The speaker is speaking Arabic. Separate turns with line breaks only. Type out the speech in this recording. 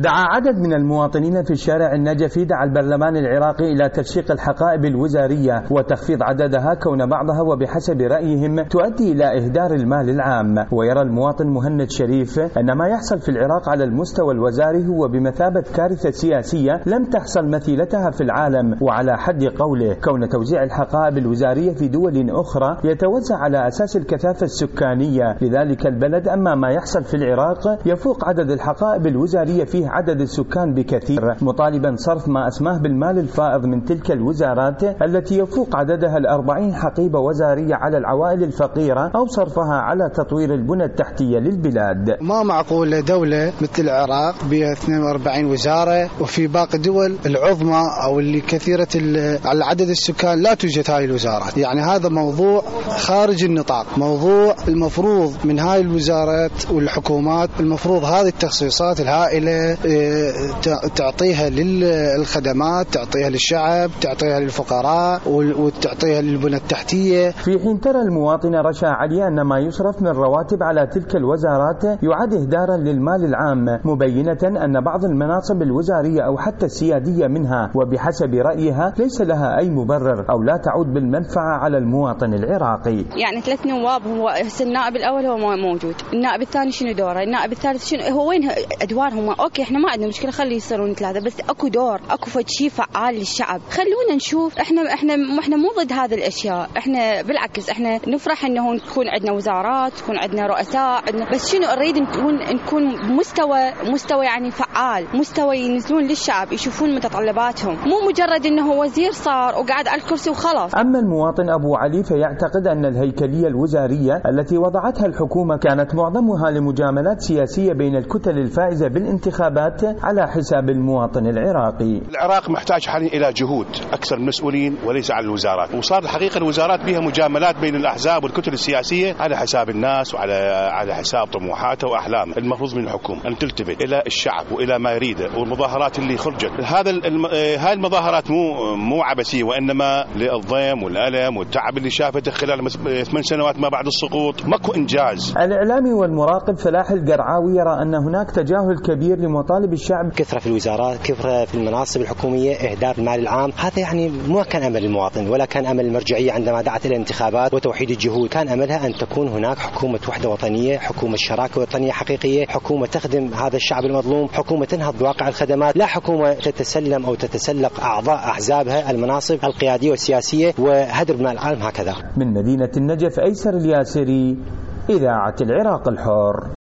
دعا عدد من المواطنين في الشارع النجفي البرلمان العراقي إلى ترشيق الحقائب الوزارية وتخفيض عددها كون بعضها وبحسب رأيهم تؤدي إلى إهدار المال العام. ويرى المواطن مهند شريف أن ما يحصل في العراق على المستوى الوزاري هو بمثابة كارثة سياسية لم تحصل مثيلتها في العالم، وعلى حد قوله كون توزيع الحقائب الوزارية في دول أخرى يتوزع على أساس الكثافة السكانية لذلك البلد، أما ما يحصل في العراق يفوق عدد الحقائب الوزارية فيه عدد السكان بكثير، مطالبا صرف ما أسماه بالمال الفائض من تلك الوزارات التي يفوق عددها 40 حقيبة وزارية على العوائل الفقيرة أو صرفها على تطوير البنى التحتية للبلاد.
ما معقول دولة مثل العراق بها 42 وزارة وفي باقي الدول العظمى أو اللي كثيرة على عدد السكان لا توجد هاي الوزارات. يعني هذا موضوع خارج النطاق، موضوع المفروض من هاي الوزارات والحكومات المفروض هذه التخصيصات الهائلة تعطيها للخدمات، تعطيها للشعب، تعطيها للفقراء وتعطيها للبنى التحتية.
في حين ترى المواطن رشا علي أن ما يصرف من رواتب على تلك الوزارات يعد إهدارا للمال العام، مبينة أن بعض المناصب الوزارية أو حتى السيادية منها وبحسب رأيها ليس لها أي مبرر أو لا تعود بالمنفعة على المواطن العراقي.
يعني 3 نواب، هو النائب الأول هو موجود، النائب الثاني شنو دوره، النائب الثالث شنو، هو وين أدوارهم؟ أوكي إحنا ما عندنا مشكلة، خلي يصيرون 3، بس أكو دور، أكو شيء فعال للشعب. خلونا نشوف، إحنا مو ضد هذه الأشياء، إحنا بالعكس إحنا نفرح إنه نكون عندنا وزارات، تكون عندنا رؤساء، بس شنو نريد نكون مستوى يعني فعال، مستوى ينزلون للشعب يشوفون متطلباتهم، مو مجرد إنه وزير صار وقاعد على الكرسي وخلاص.
أما المواطن أبو علي فيعتقد أن الهيكلية الوزارية التي وضعتها الحكومة كانت معظمها لمجاملات سياسية بين الكتل الفائزة بالانتخابات على حساب المواطن العراقي.
العراق محتاج حاليا إلى جهود أكثر المسؤولين وليس على الوزارات، وصار الحقيقة الوزارات بها مجاملات بين الأحزاب والكتل السياسية على حساب الناس وعلى حساب طموحاته وأحلامه. المفروض من الحكومة أن تلتفت إلى الشعب وإلى ما يريده، والمظاهرات اللي خرجت هاي المظاهرات مو عبثية، وإنما للضيم والألم والتعب اللي شافته خلال 8 سنوات ما بعد السقوط، ماكو إنجاز.
الإعلامي والمراقب فلاح القرعاوي يرى أن هناك تجاهل كبير لمطالب الشعب،
كثرة في الوزارات، كثرة في المناصب الحكومية، إهدار المال العام. هذا يعني ما كان أمل المواطن ولا كان أمل المرجعية عندما دعت إلى الانتخابات وتوحيد الجهود. كان أملها أن تكون هناك حكومة وحدة وطنية، حكومة شراكة وطنية حقيقية، حكومة تخدم هذا الشعب المظلوم، حكومة تنهض بواقع الخدمات، لا حكومة تتسلم أو تتسلق أعضاء أحزابها المناصب القيادية والسياسية وهدر المال العام هكذا.
من مدينة النجف، أيسر الياسري، إذاعة العراق الحر.